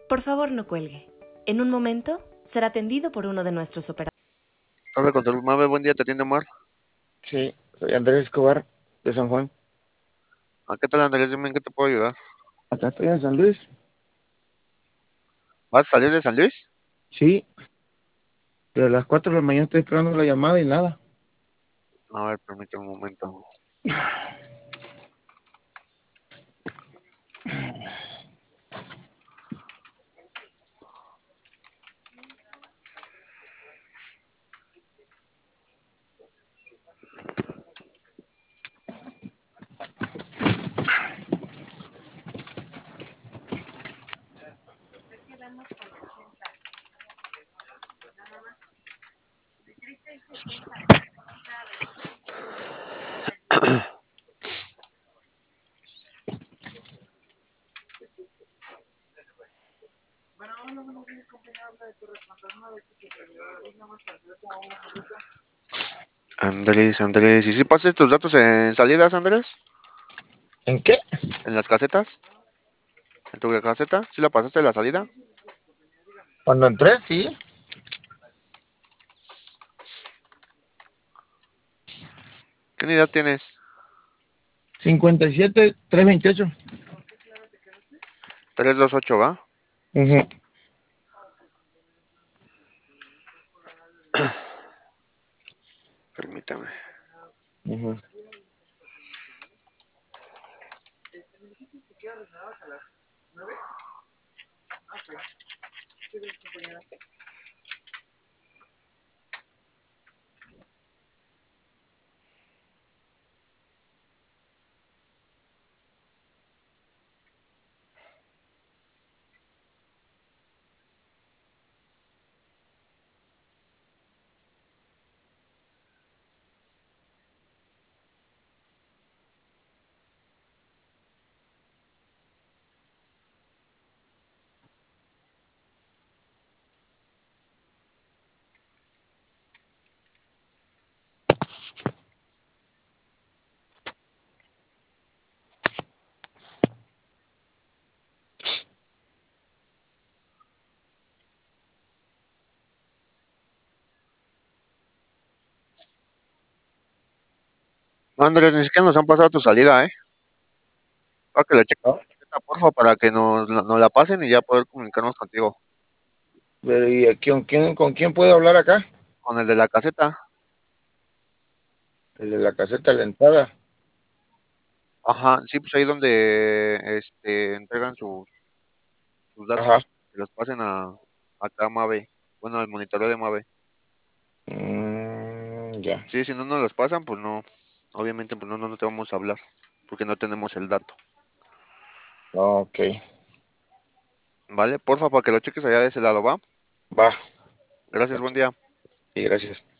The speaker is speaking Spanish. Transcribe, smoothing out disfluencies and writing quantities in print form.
Por favor, no cuelgue. En un momento será atendido por uno de nuestros operadores. Habla con Salud Mave, buen día, te atiende Omar. Sí, soy Andrés Escobar de San Juan. ¿Qué tal, Andrés? Dime en qué te puedo ayudar. Acá estoy en San Luis. ¿Vas a salir de San Luis? Sí, pero a las 4 de la mañana estoy esperando la llamada y nada. A ver, permíteme un momento. Andrés, ¿y si pasaste tus datos en salidas, Andrés? ¿En qué? ¿En las casetas? ¿En tu caseta? ¿Sí la pasaste en la salida? Cuando entré, sí. ¿Qué unidad tienes? 57-328. 328, ¿va? Ujú, Permítame. ujú. No, Andrés, ni siquiera nos han pasado tu salida, ¿eh? Para que la ¿No? chequemos, porfa, para que nos la pasen y ya poder comunicarnos contigo. Pero ¿y con quién puedo hablar acá? Con el de la caseta. El de la caseta de la entrada. Ajá, sí, pues ahí donde entregan sus datos, Ajá. que los pasen acá a Mave, bueno, al monitoreo de Mave. Ya. Sí, si no nos los pasan, pues no, obviamente pues no te vamos a hablar, porque no tenemos el dato. Ok. ¿Vale? Porfa, para que lo cheques allá de ese lado, ¿va? Va. Gracias, buen día. Y gracias.